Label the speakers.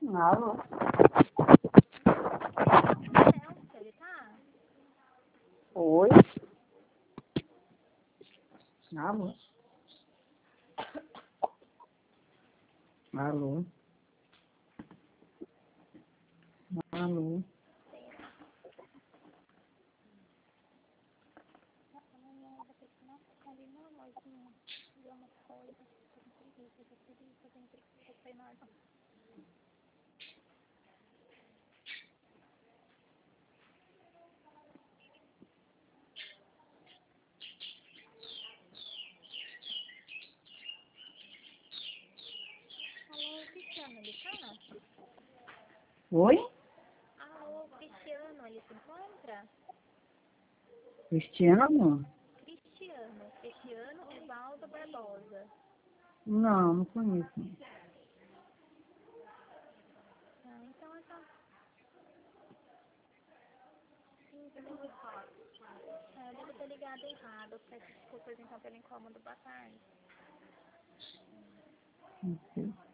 Speaker 1: Alô?
Speaker 2: Ele tá?
Speaker 1: Oi? Alô? Alô? Alô?
Speaker 2: Alô, Cristiano, ele tá?
Speaker 1: Oi?
Speaker 2: Alô, Cristiano, ele se encontra?
Speaker 1: Cristiano?
Speaker 2: Cristiano Evaldo Barbosa.
Speaker 1: Não, não conheço.
Speaker 2: Ah, então é só... Eu devo ter ligado errado. Peço desculpas então pelo incômodo. Boa tarde.
Speaker 1: Não sei.